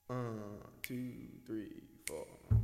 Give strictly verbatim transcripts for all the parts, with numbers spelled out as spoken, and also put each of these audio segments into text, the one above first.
One, two, three, four.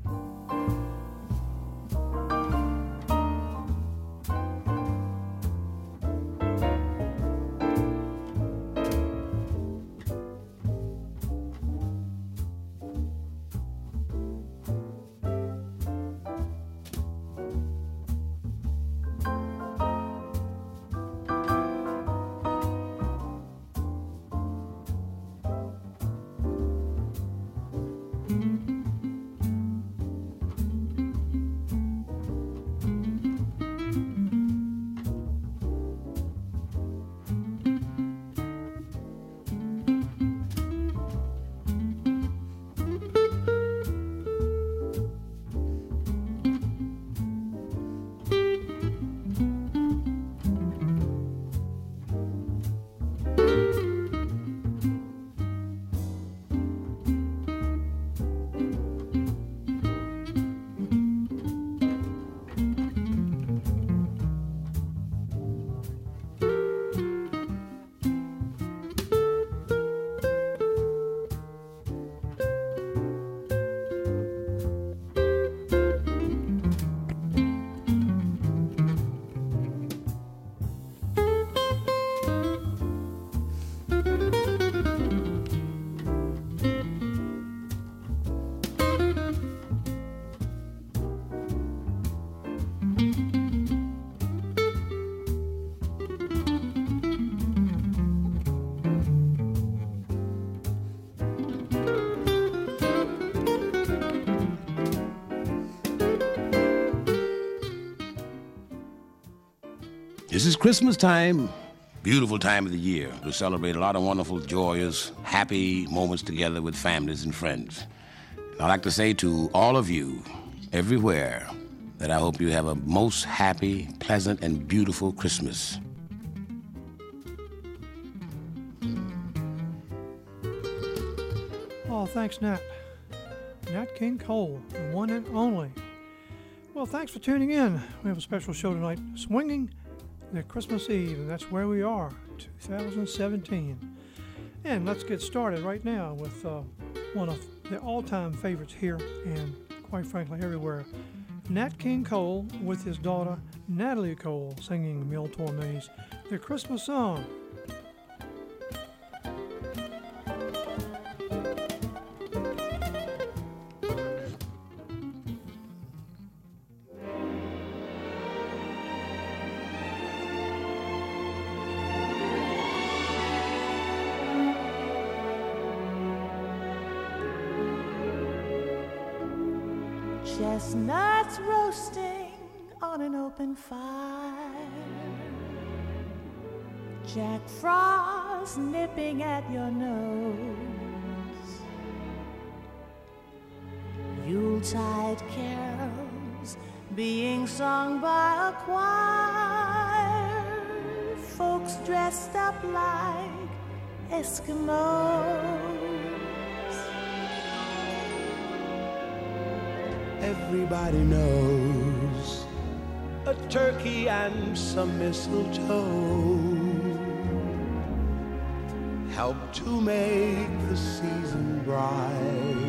This is Christmas time, beautiful time of the year to celebrate a lot of wonderful, joyous, happy moments together with families and friends. And I'd like to say to all of you, everywhere, that I hope you have a most happy, pleasant, and beautiful Christmas. Oh, thanks, Nat. Nat King Cole, the one and only. Well, thanks for tuning in. We have a special show tonight, Swinging the Christmas Eve, and that's where we are, two thousand seventeen. And let's get started right now with uh, one of the all-time favorites here and, quite frankly, everywhere. Nat King Cole with his daughter, Natalie Cole, singing Mille Torme's The Christmas Song. Chestnuts roasting on an open fire, Jack Frost nipping at your nose, Yuletide carols being sung by a choir, folks dressed up like Eskimos. Everybody knows a turkey and some mistletoe help to make the season bright.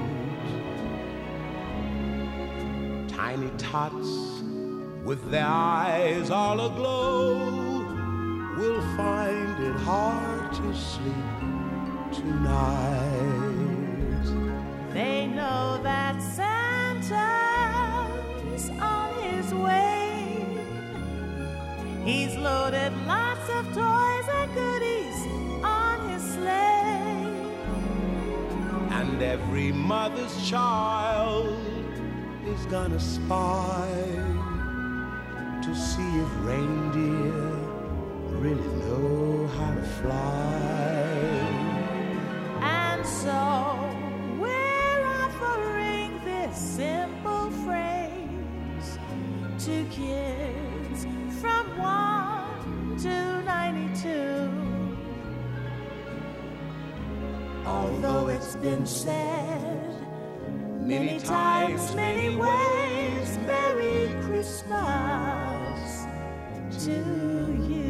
Tiny tots with their eyes all aglow will find it hard to sleep tonight. They know that Santa's on his way. He's loaded lots of toys and goodies on his sleigh. And every mother's child is gonna spy to see if reindeer really know how to fly. And so simple phrase to kids from one to ninety-two. Although it's been said many times, many ways, Merry Christmas to you.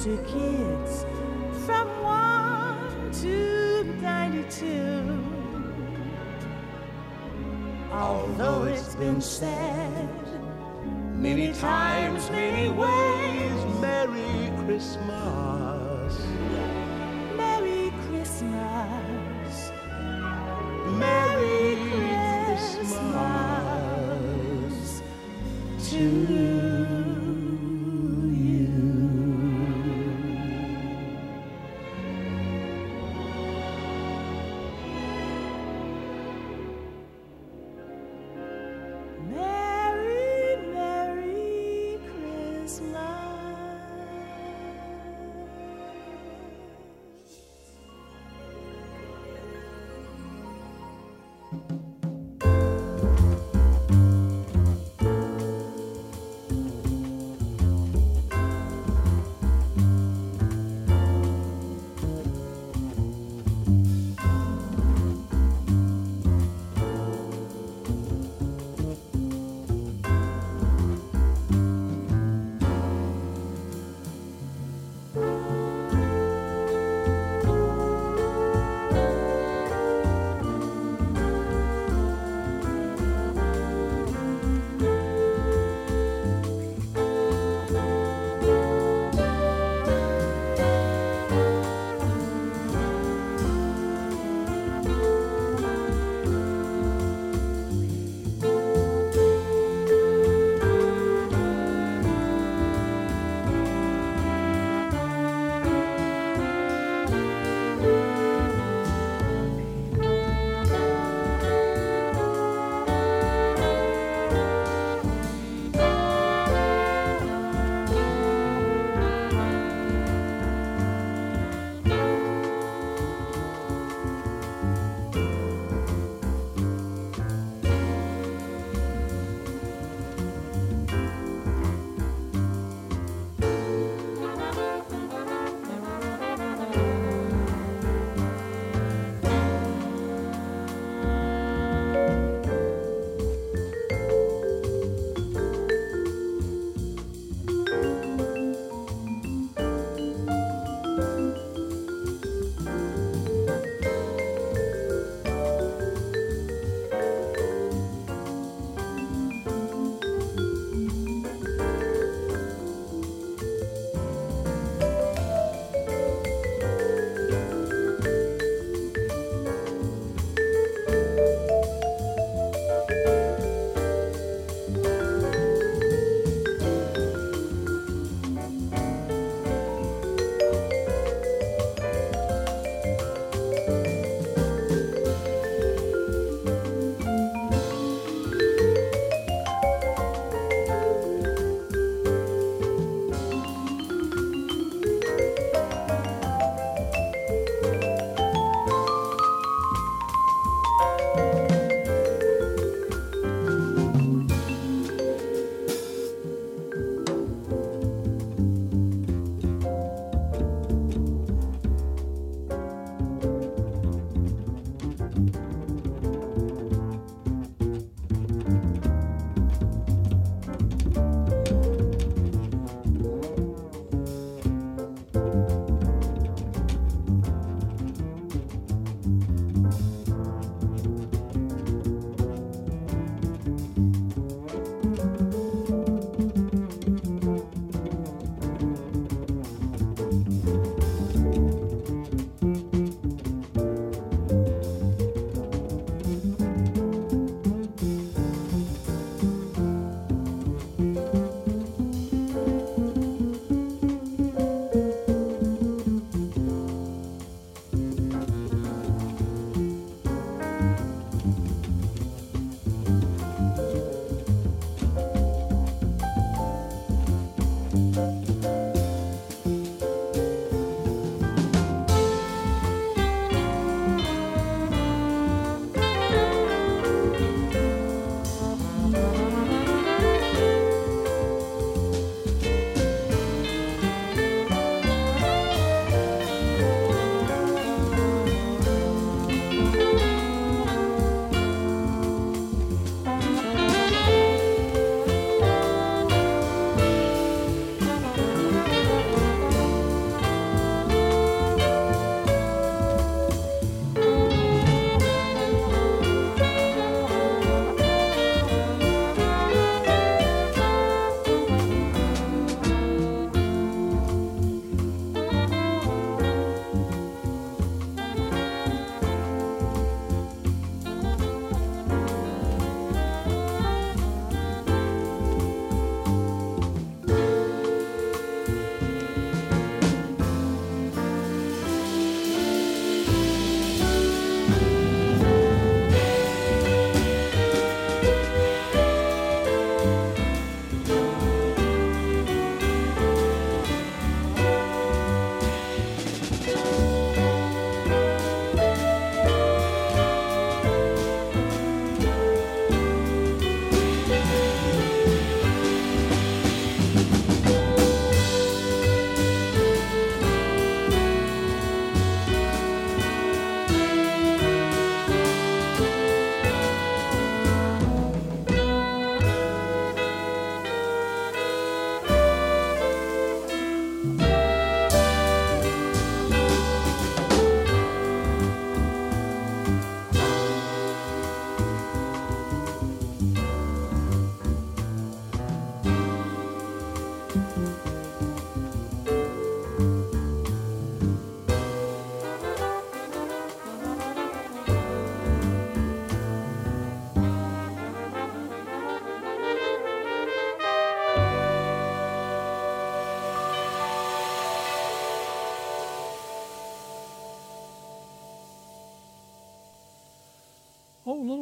to kids from one to ninety-two. Although it's been said many times, many ways, Merry Christmas. Merry Christmas. Merry Christmas to you. Merry, Merry Christmas.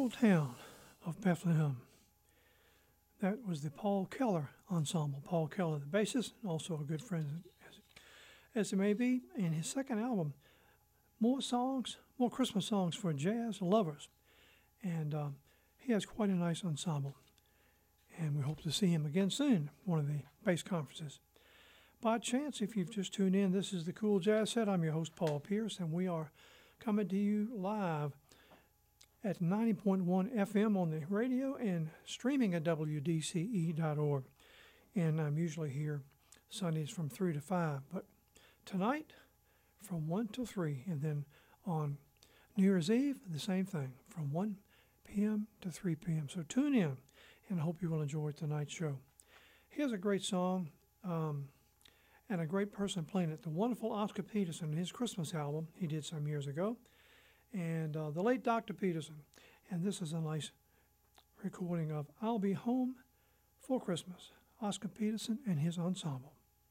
little town of Bethlehem. That was the Paul Keller Ensemble. Paul Keller, the bassist, and also a good friend as, as it may be. And his second album, more songs, more Christmas songs for jazz lovers. And um, he has quite a nice ensemble. And we hope to see him again soon, one of the bass conferences. By chance, if you've just tuned in, this is the Cool Jazz Set. I'm your host, Paul Pierce, and we are coming to you live at ninety point one F M on the radio and streaming at W D C E dot org. And I'm usually here Sundays from three to five, but tonight from one to three, and then on New Year's Eve, the same thing, from one p.m. to three p.m. So tune in, and I hope you will enjoy tonight's show. Here's a great song um, and a great person playing it, the wonderful Oscar Peterson, his Christmas album he did some years ago, and uh, the late Doctor Peterson. And this is a nice recording of I'll Be Home for Christmas, Oscar Peterson and his ensemble.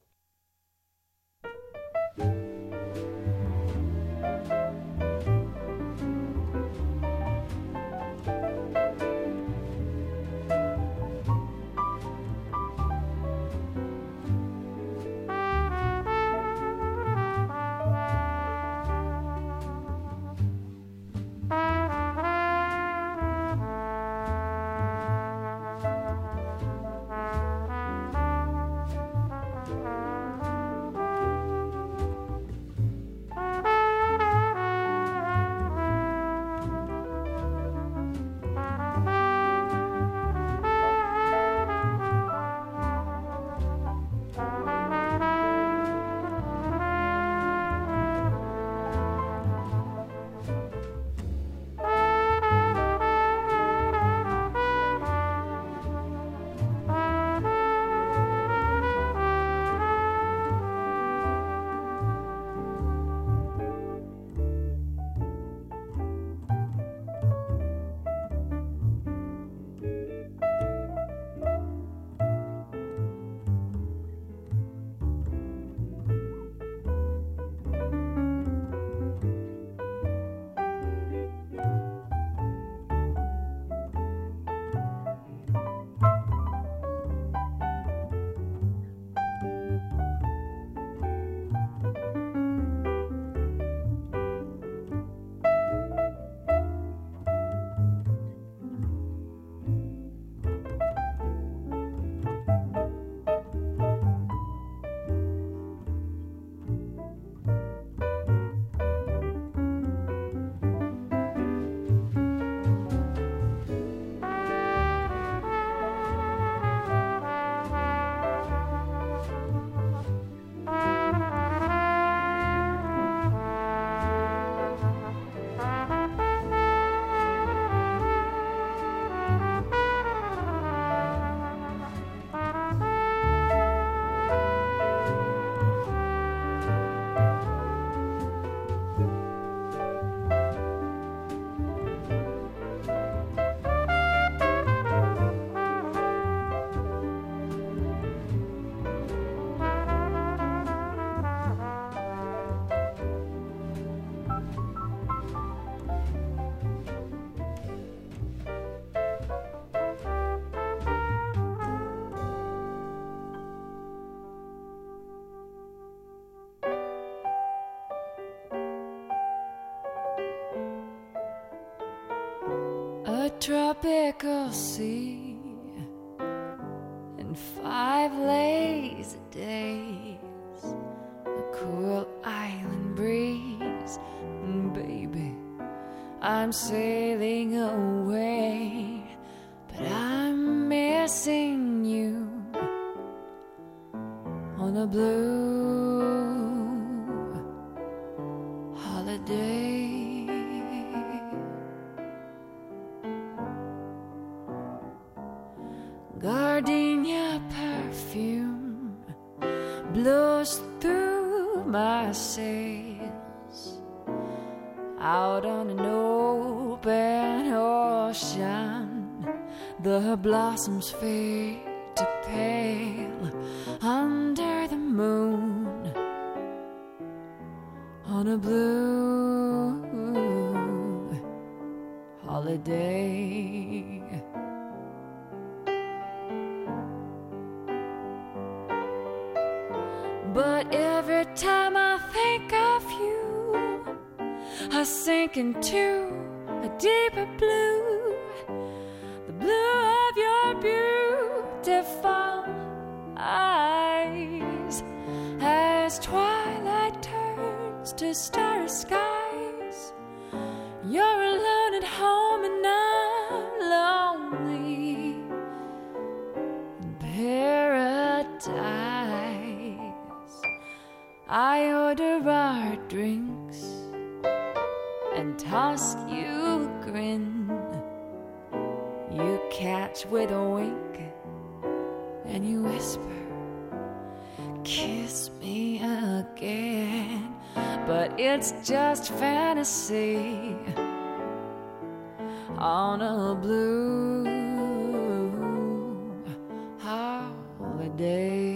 Tropical sea and five lazy days, a cool island breeze, and baby, I'm sailing away, but I'm missing you on a blue holiday. Gardenia perfume blows through my sails out on an open ocean. The blossoms fade to pale under the moon on a blue holiday. But every time I think of you, I sink into a deeper blue, the blue of your beautiful eyes. As twilight turns to starry skies, you're alone at home and I'm lonely in paradise. I order our drinks and toss you a grin. You catch with a wink and you whisper, kiss me again. But it's just fantasy on a blue holiday.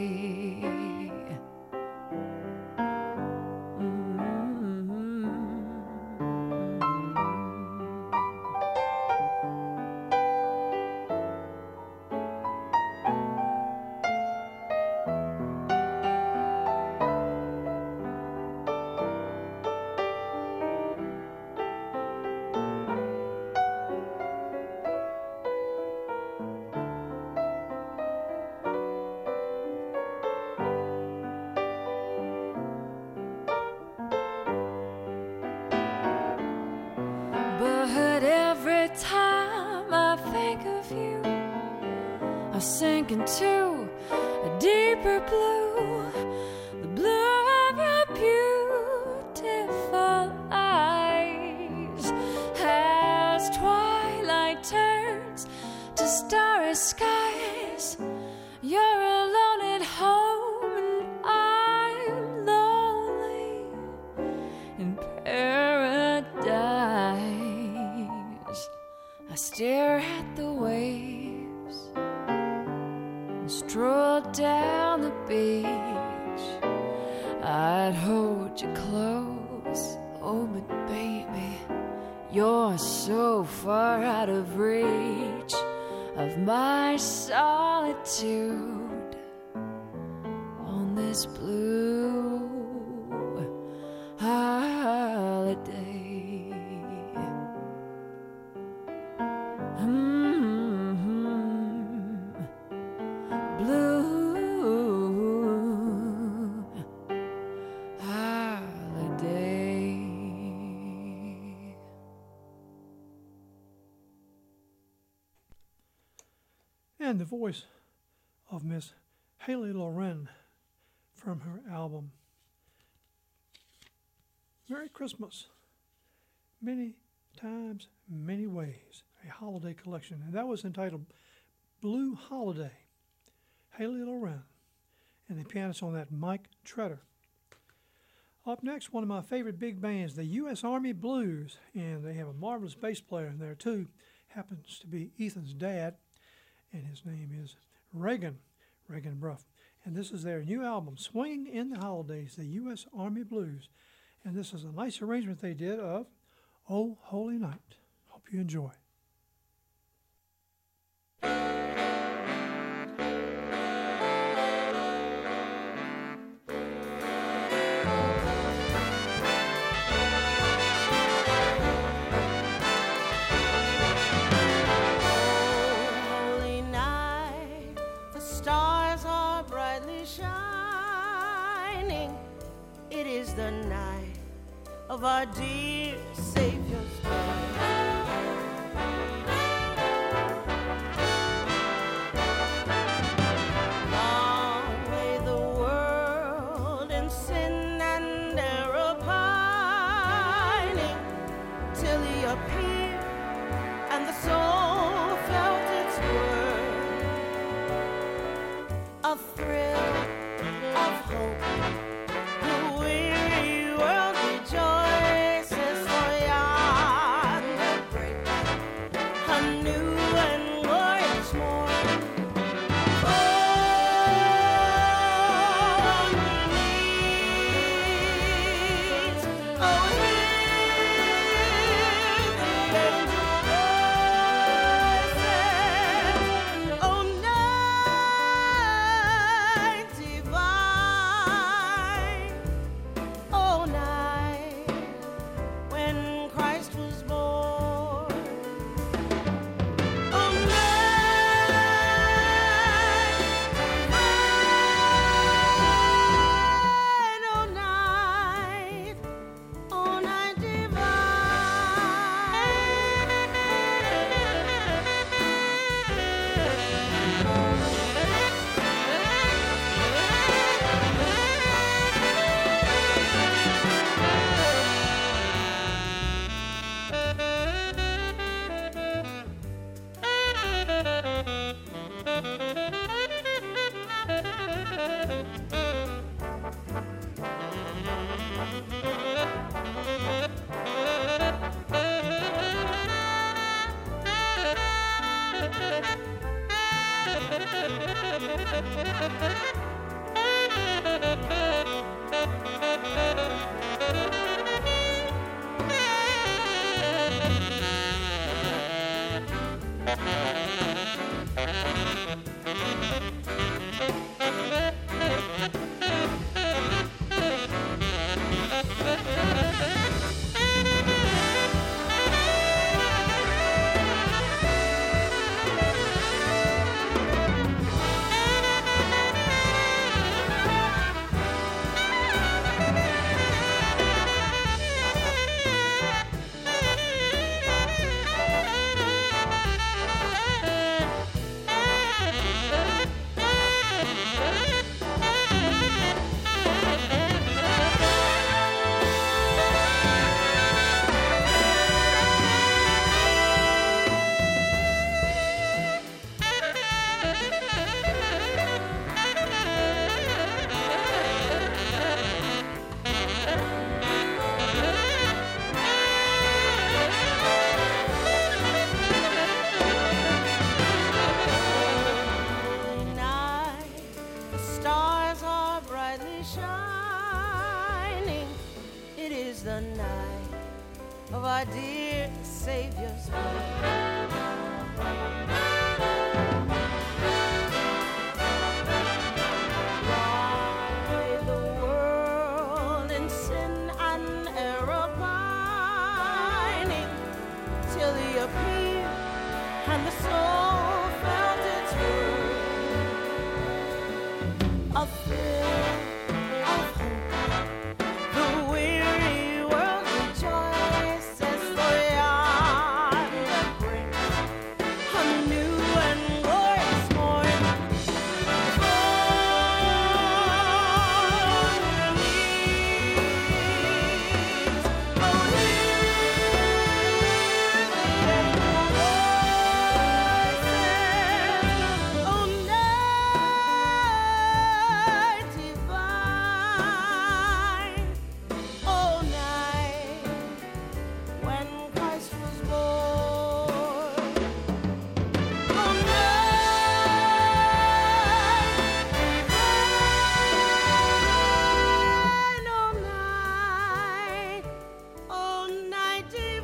I sink into a deeper blue, the blue of your beautiful eyes. As twilight turns to starry skies, you're alone at home and I'm lonely in paradise. I stare at the waves, stroll down the beach. I'd hold you close, oh but baby, you're so far out of reach of my solitude on this blue holiday. And the voice of Miss Haley Loren from her album Merry Christmas, Many Times, Many Ways, a holiday collection. And that was entitled Blue Holiday, Haley Loren. And the pianist on that, Mike Tretter. Up next, one of my favorite big bands, the U S Army Blues. And they have a marvelous bass player in there too. Happens to be Ethan's dad. And his name is Reagan, Reagan Bruff. And this is their new album, Swinging in the Holidays, the U S Army Blues. And this is a nice arrangement they did of Oh Holy Night. Hope you enjoy. The night of our dear Savior's birth. Long lay the world in sin and error pining, till he appeared and the soul felt its worth. A thrill of hope, the weary world rejoices, for Yah the night of our dear Savior's birth. Why the world in sin and error pining till He appeared and the soul felt its worth. A thrill of hope, the weary world rejoices, for yonder breaks a new and glorious morn. On your knees, oh, hear the echo voices, oh, night divine, oh, night when Christ was born, oh, night divine, oh, night, oh, night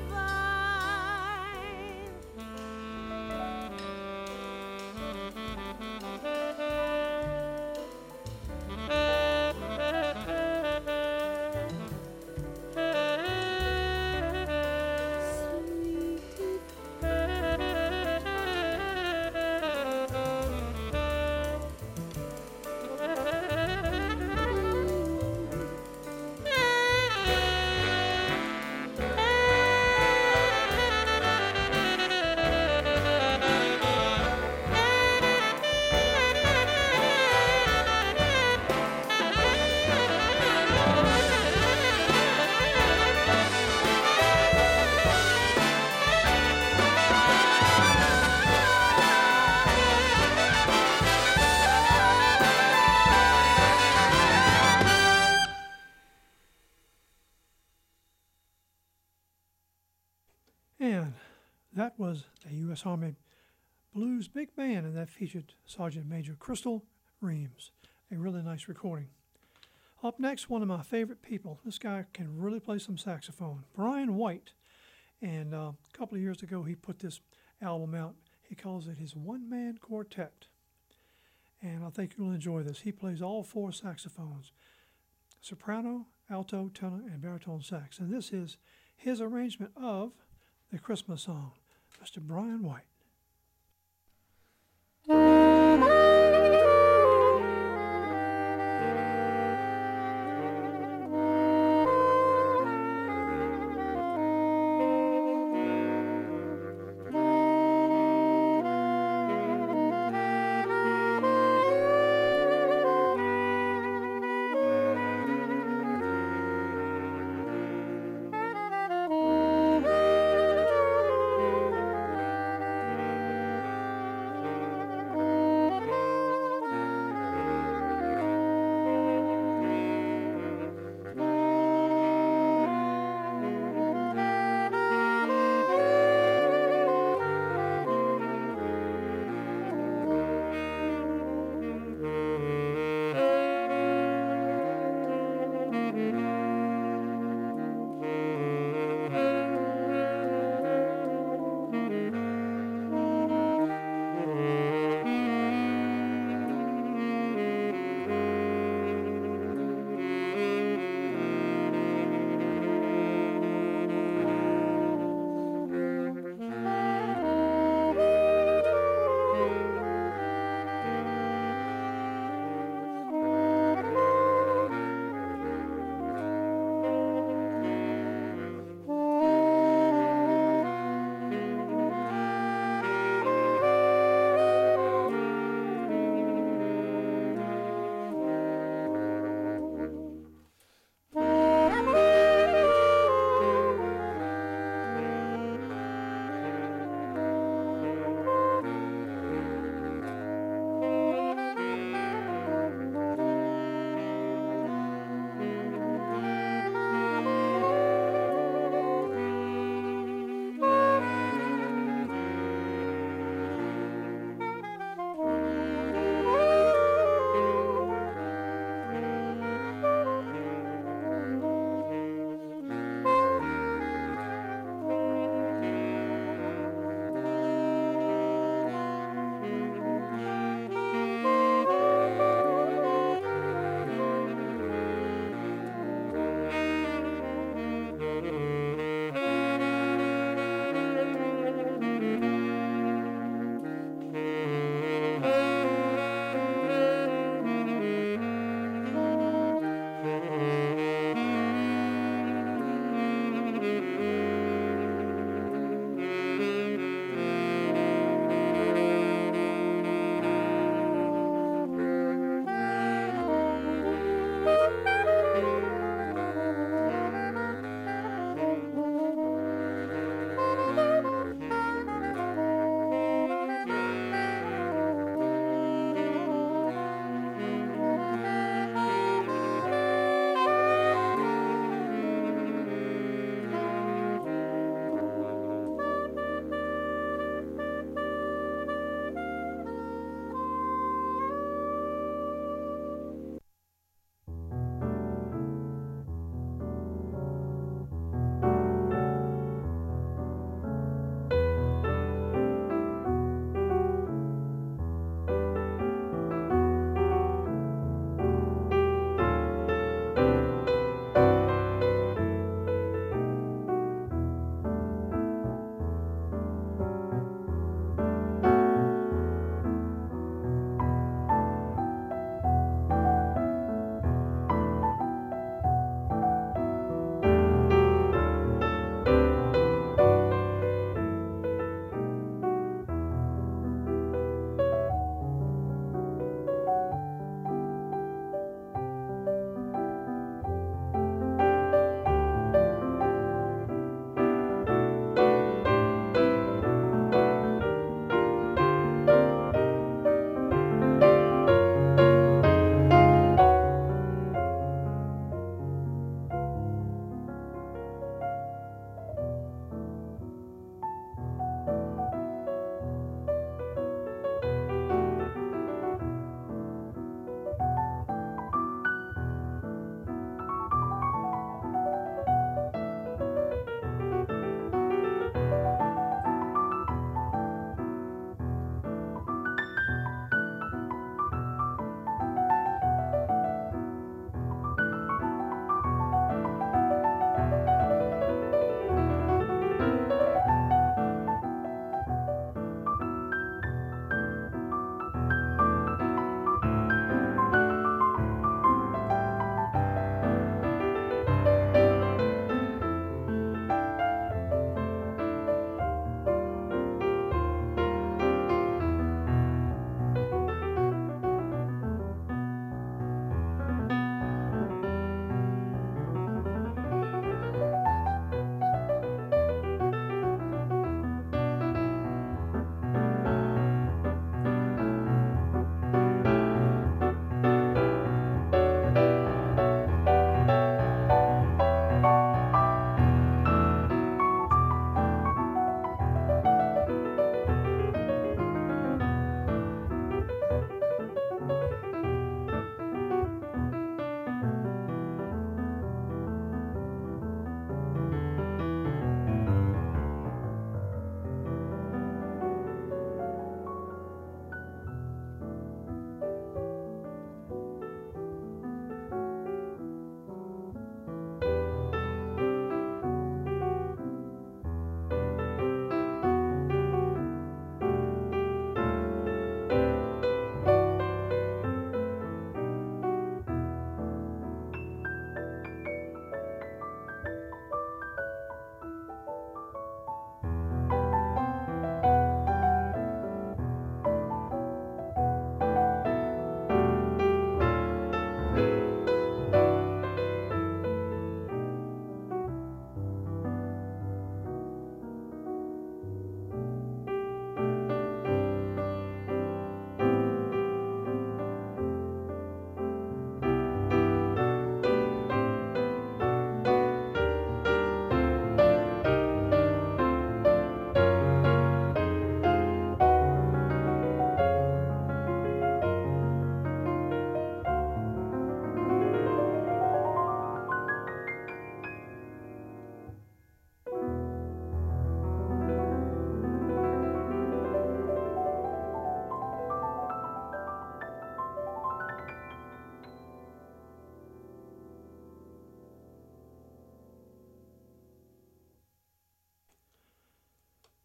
And that was the U S Army Blues Big Band, and that featured Sergeant Major Crystal Reams. A really nice recording. Up next, one of my favorite people. This guy can really play some saxophone. Brian White. And uh, a couple of years ago, he put this album out. He calls it his one-man quartet. And I think you'll enjoy this. He plays all four saxophones: soprano, alto, tenor, and baritone sax. And this is his arrangement of the Christmas song, Mister Brian White.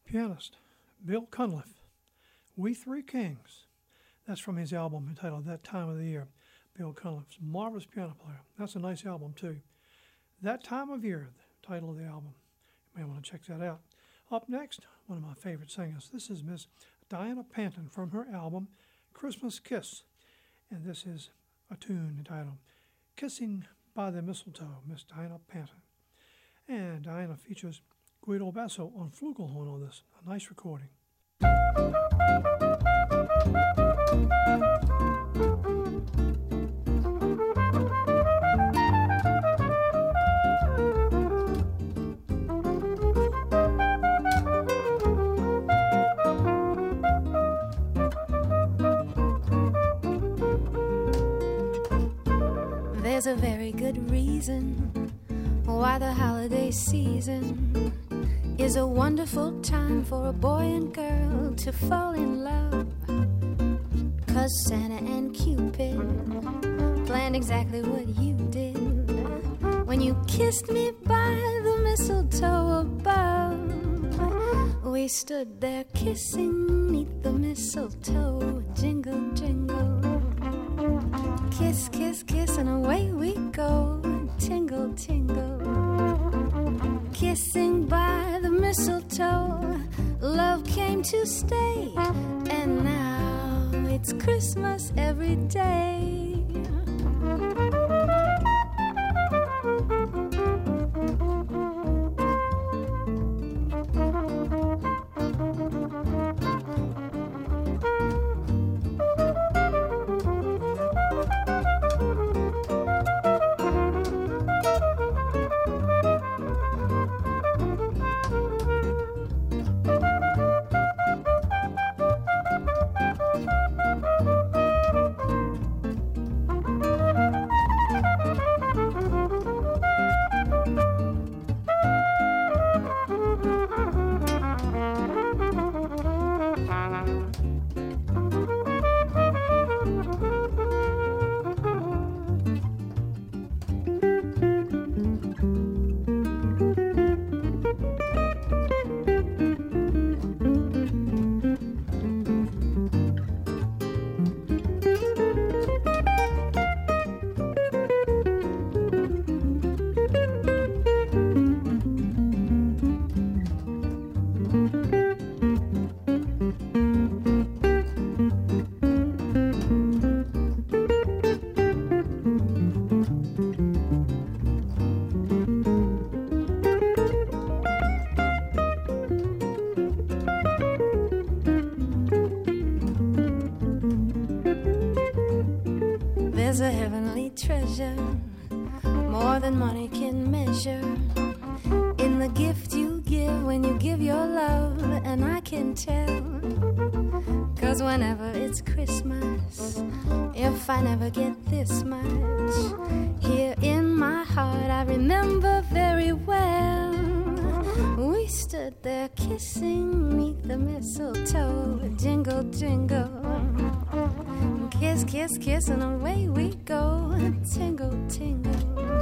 pianist Bill Cunliffe, We Three Kings. That's from his album entitled That Time of the Year. Bill Cunliffe's marvelous piano player. That's a nice album too. That Time of Year, the title of the album. You may want to check that out. Up next, one of my favorite singers. This is Miss Diana Panton from her album Christmas Kiss. And this is a tune entitled Kissing by the Mistletoe, Miss Diana Panton. And Diana features Guido Basso on flugelhorn on this. A nice recording. There's a very good reason why the holiday season is a wonderful time for a boy and girl to fall in love. 'Cause Santa and Cupid planned exactly what you did when you kissed me by the mistletoe above. We stood there kissing 'neath the mistletoe, jingle, jingle. Kiss, kiss, kiss, and away we go, tingle, tingle. Kissing by the mistletoe, love came to stay, and now it's Christmas every day. There's a heavenly treasure, more than money can measure, in the gift you give when you give your love. And I can tell, 'cause whenever it's Christmas, if I never get this much, here in my heart I remember very well. We stood there kissing 'neath the mistletoe, jingle, jingle. Kiss, kiss, kiss, and away we go, tingle, tingle.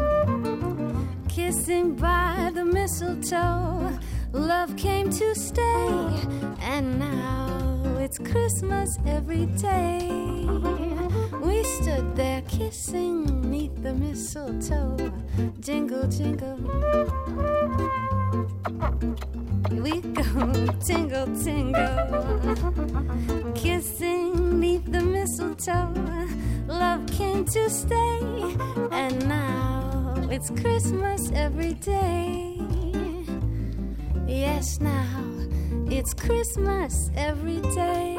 Kissing by the mistletoe, love came to stay, and now it's Christmas every day. We stood there kissing 'neath the mistletoe, jingle, jingle. We go, tingle, tingle. Kissing 'neath the mistletoe, love came to stay, and now it's Christmas every day. Yes, now it's Christmas every day.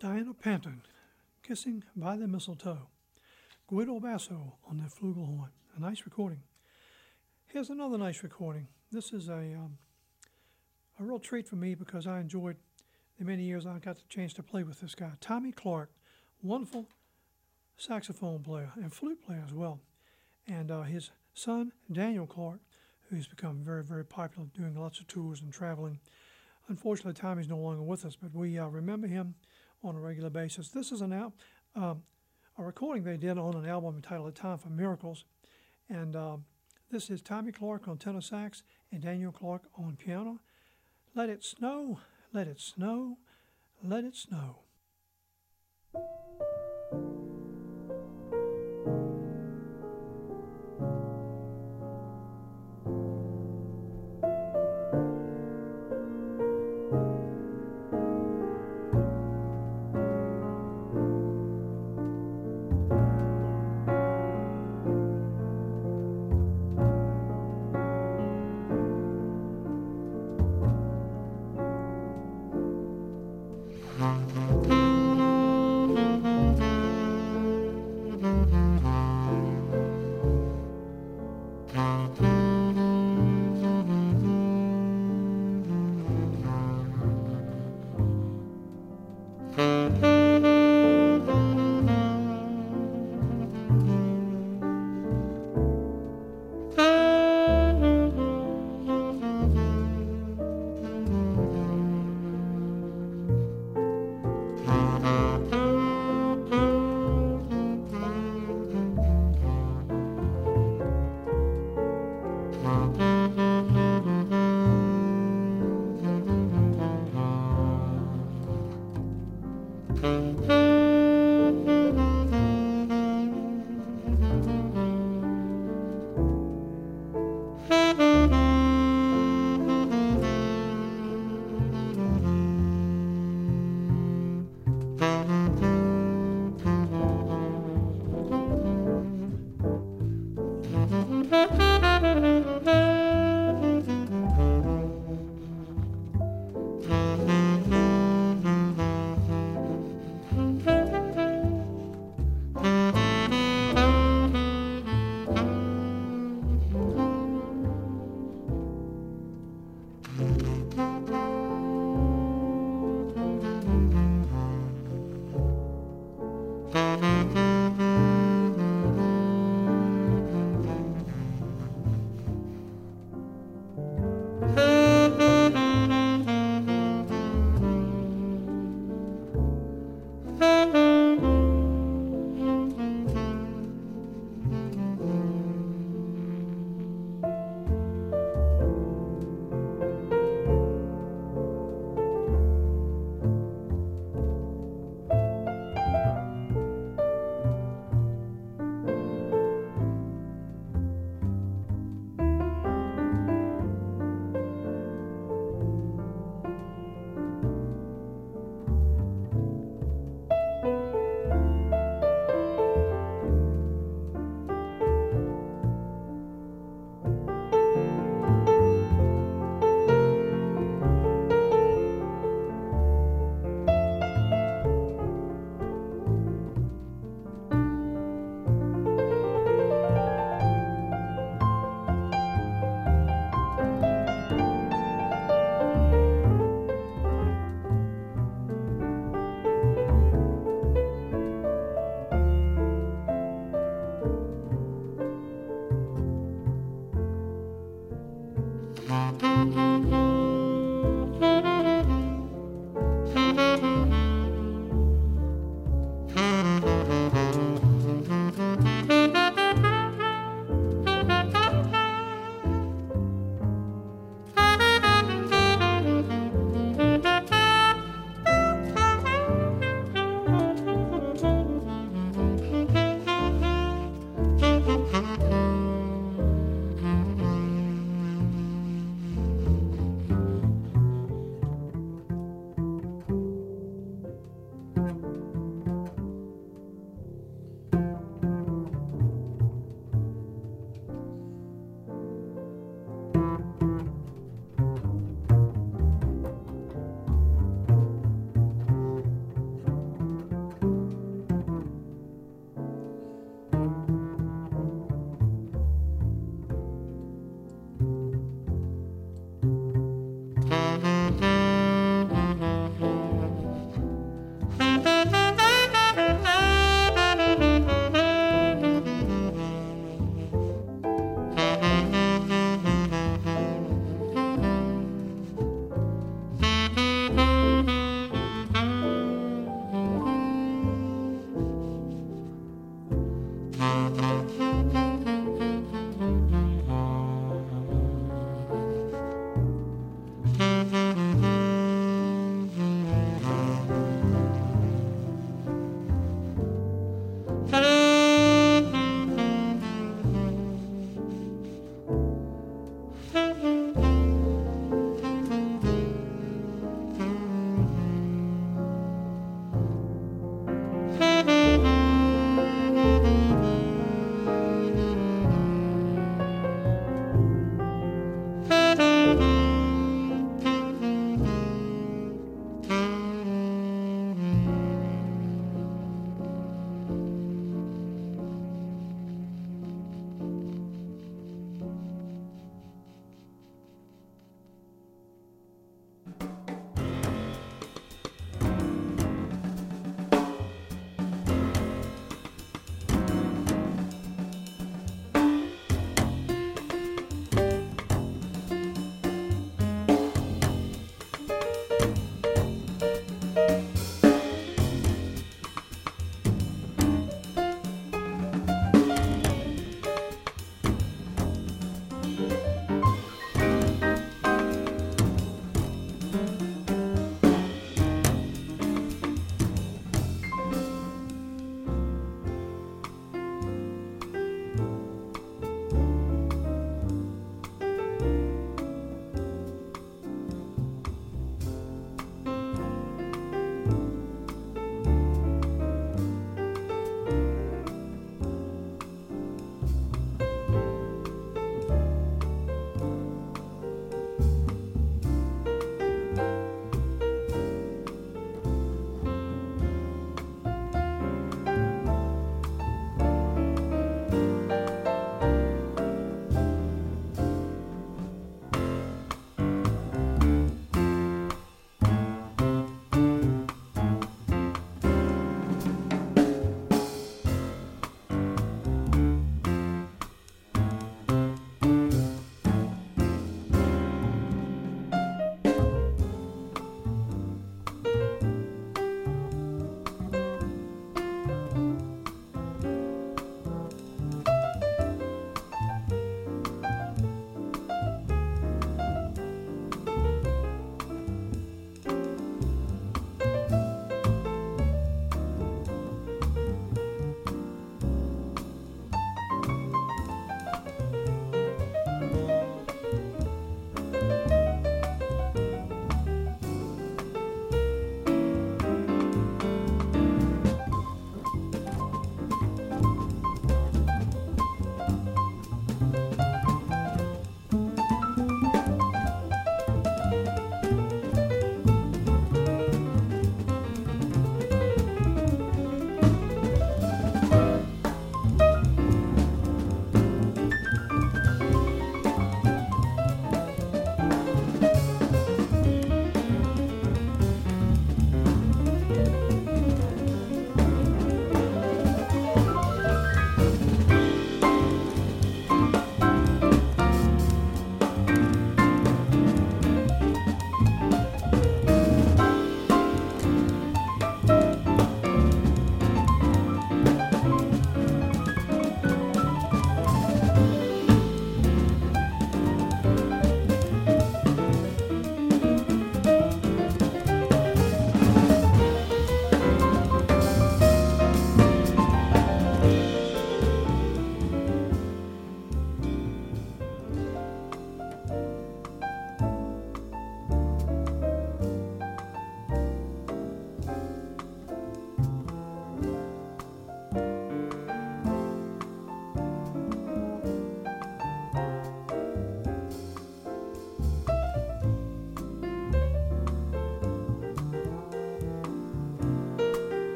Diana Panton, Kissing by the Mistletoe. Guido Basso on the flugelhorn. A nice recording. Here's another nice recording. This is a um, a real treat for me because I enjoyed the many years I got the chance to play with this guy. Tommy Clark, wonderful saxophone player and flute player as well. And uh, his son, Daniel Clark, who's become very, very popular, doing lots of tours and traveling. Unfortunately, Tommy's no longer with us, but we uh, remember him on a regular basis. This is an al- um, a recording they did on an album entitled A Time for Miracles. And um, this is Tommy Clark on tenor sax and Daniel Clark on piano. Let it snow, let it snow, let it snow.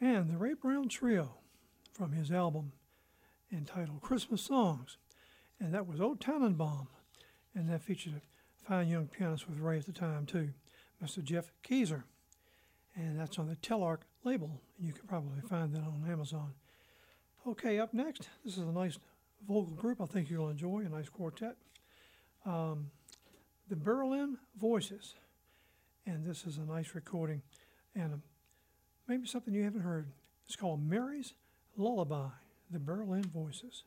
And the Ray Brown Trio from his album entitled Christmas Songs. And that was Old Tannenbaum. And that featured a fine young pianist with Ray at the time, too, Mister Jeff Keyser. And that's on the Telarc label. And you can probably find that on Amazon. Okay, up next, this is a nice vocal group I think you'll enjoy, a nice quartet. Um, the Berlin Voices. And this is a nice recording. And um, maybe something you haven't heard. It's called Mary's Lullaby, the Berlin Voices.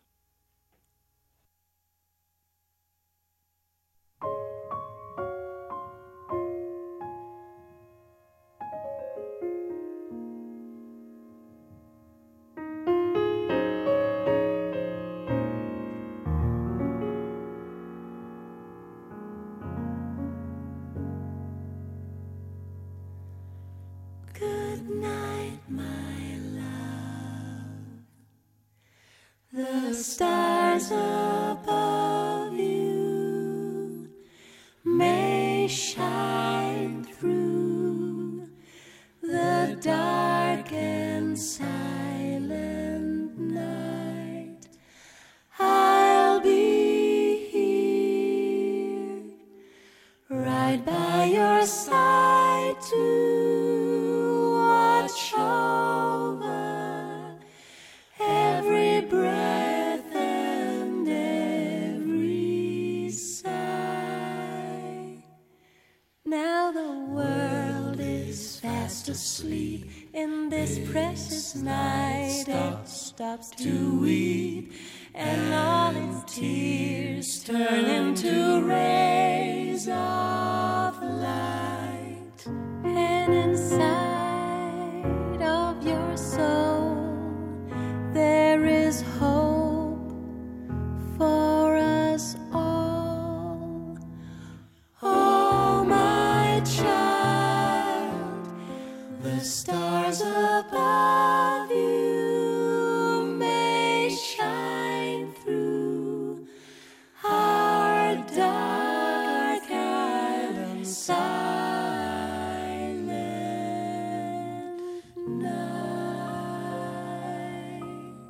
The stars above you may shine through the dark and silent night. I'll be here, right by your side to watch over every breath. Asleep in this precious night, it stops to weep, and all its tears turn into rays of light. And inside of your soul there is hope for us all. Oh, my child, the stars above you may shine through our dark and silent night.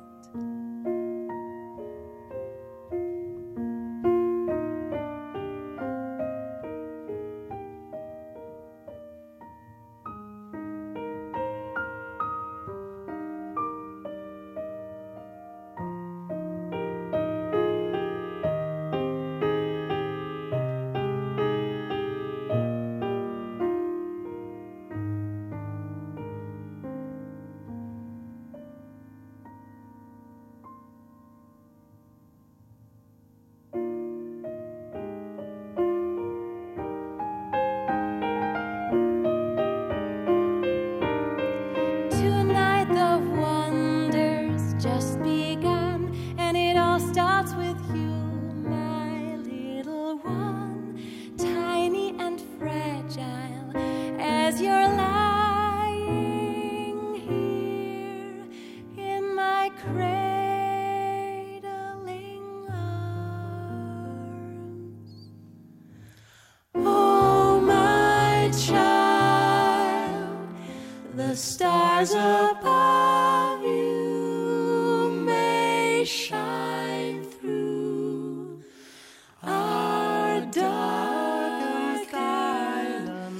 The stars above you may shine through our dark and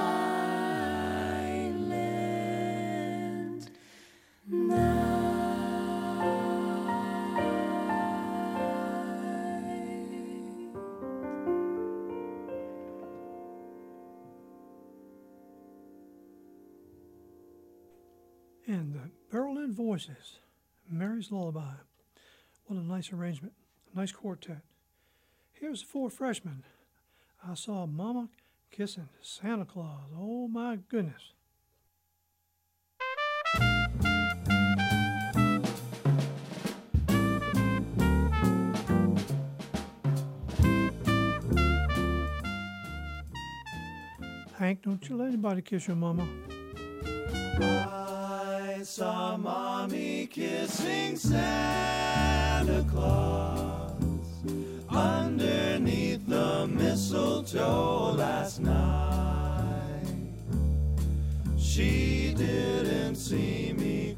silent night. And the Berlin Voices, Mary's Lullaby. What a nice arrangement, a nice quartet. Here's the Four Freshmen. I saw Mama kissing Santa Claus. Oh my goodness. Hank, don't you let anybody kiss your mama. I saw Mommy kissing Santa Claus underneath the mistletoe last night. She didn't see me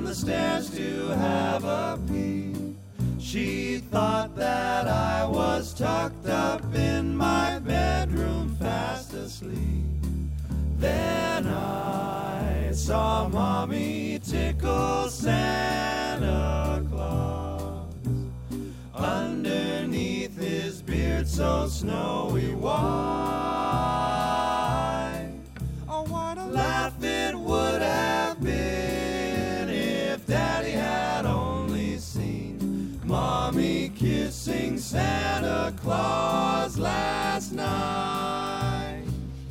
the stairs to have a peek. She thought that I was tucked up in my bedroom fast asleep. Then I saw Mommy tickle Santa Claus underneath his beard so snowy white. Oh, what a laugh it would have been if Daddy had only seen Mommy kissing Santa Claus last night.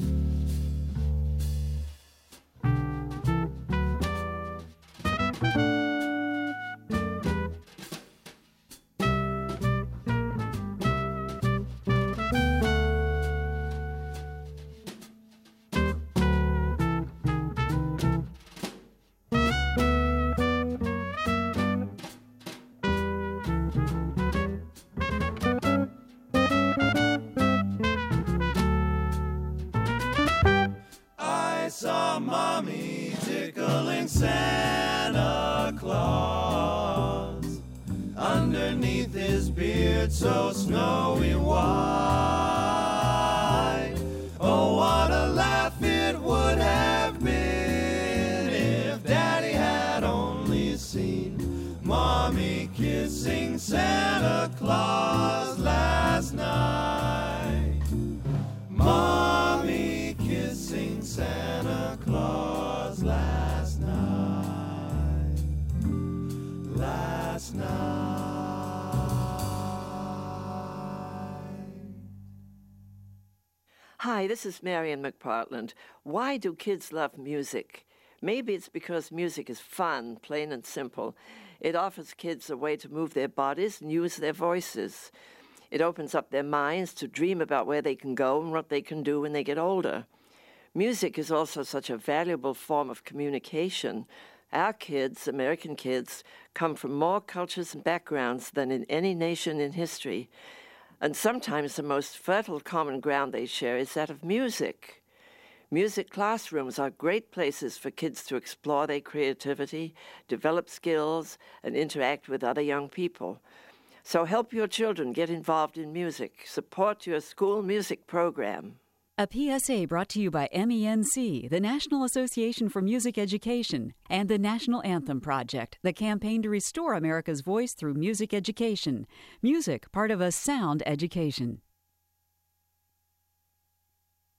Mommy tickling Santa Claus underneath his beard so snowy white. Oh, what a laugh it would have been if Daddy had only seen Mommy kissing Santa Claus last night. Mommy kissing Santa Claus last night, last night. Hi, this is Marian McPartland. Why do kids love music? Maybe it's because music is fun, plain and simple. It offers kids a way to move their bodies and use their voices. It opens up their minds to dream about where they can go and what they can do when they get older. Music is also such a valuable form of communication. Our kids, American kids, come from more cultures and backgrounds than in any nation in history. And sometimes the most fertile common ground they share is that of music. Music classrooms are great places for kids to explore their creativity, develop skills, and interact with other young people. So help your children get involved in music. Support your school music program. A P S A brought to you by M E N C, the National Association for Music Education, and the National Anthem Project, the campaign to restore America's voice through music education. Music, part of a sound education.